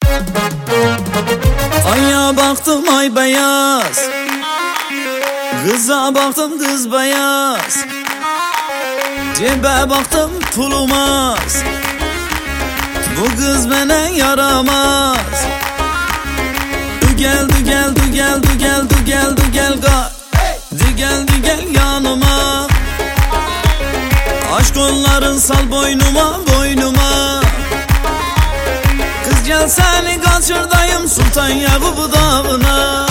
Aya baktım ay beyaz, kıza baktım kız beyaz, cebe baktım pulumaz, bu kız bana yaramaz. Gel gel gel gel gel gel gel yanıma, aşk onların sal boynuma boynuma. Kız gel seni kaçırdayım Sultan Yakubu dağına.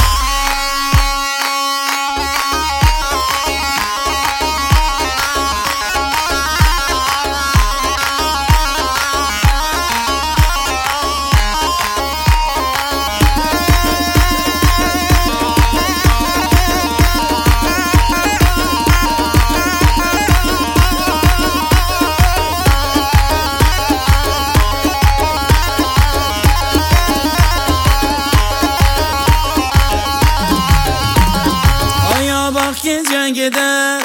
Gece gider,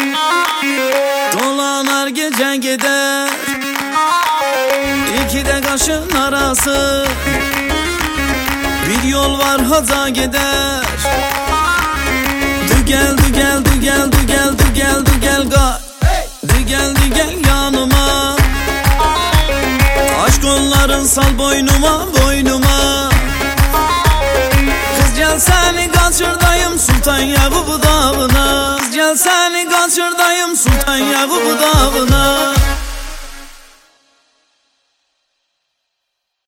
dolanar gece gider, İki de kaşın arası bir yol var haza gider. Gel gel gel gel gel gel gel yanıma, aşk onların sal boynuma boynuma. Kız gel seni kaçırdayım Sultan Yakubu dağına. Kız gel seni kaçırdayım Sultan Yakubu dağına.